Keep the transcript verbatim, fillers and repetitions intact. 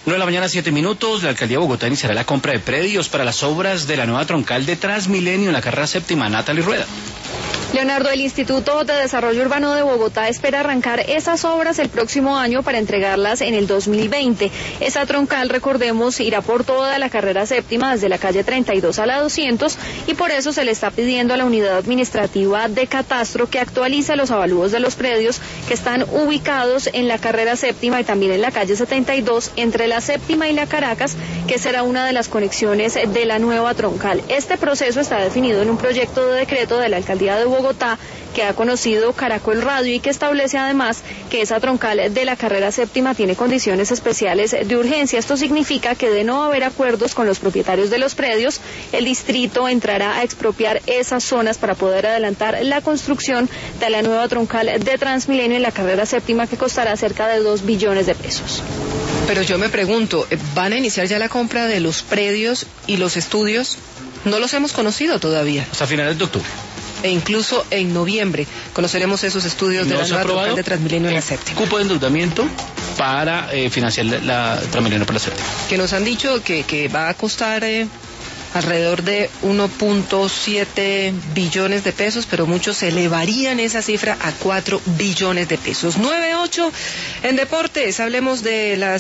nueve de la mañana, siete minutos. La Alcaldía de Bogotá iniciará la compra de predios para las obras de la nueva troncal de Transmilenio en la carrera séptima. Natalie Rueda. Leonardo, el Instituto de Desarrollo Urbano de Bogotá espera arrancar esas obras el próximo año para entregarlas en el dos mil veinte. Esa troncal, recordemos, irá por toda la carrera séptima desde la calle treinta y dos a la doscientos, y por eso se le está pidiendo a la unidad administrativa de catastro que actualice los avalúos de los predios que están ubicados en la carrera séptima y también en la calle setenta y dos entre la séptima y la Caracas, que será una de las conexiones de la nueva troncal. Este proceso está definido en un proyecto de decreto de la Alcaldía de Bogotá Bogotá, que ha conocido Caracol Radio y que establece además que esa troncal de la carrera séptima tiene condiciones especiales de urgencia. Esto significa que de no haber acuerdos con los propietarios de los predios, el distrito entrará a expropiar esas zonas para poder adelantar la construcción de la nueva troncal de Transmilenio en la carrera séptima, que costará cerca de dos billones de pesos. Pero yo me pregunto, ¿van a iniciar ya la compra de los predios y los estudios? No los hemos conocido todavía. Hasta finales de octubre. E incluso en noviembre conoceremos esos estudios de la nueva troncal de Transmilenio en la séptima. Cupo de endeudamiento para eh, financiar la Transmilenio para la séptima. Que nos han dicho que, que va a costar eh, alrededor de uno punto siete billones de pesos, pero muchos elevarían esa cifra a cuatro billones de pesos. nueve ocho en deportes, hablemos de las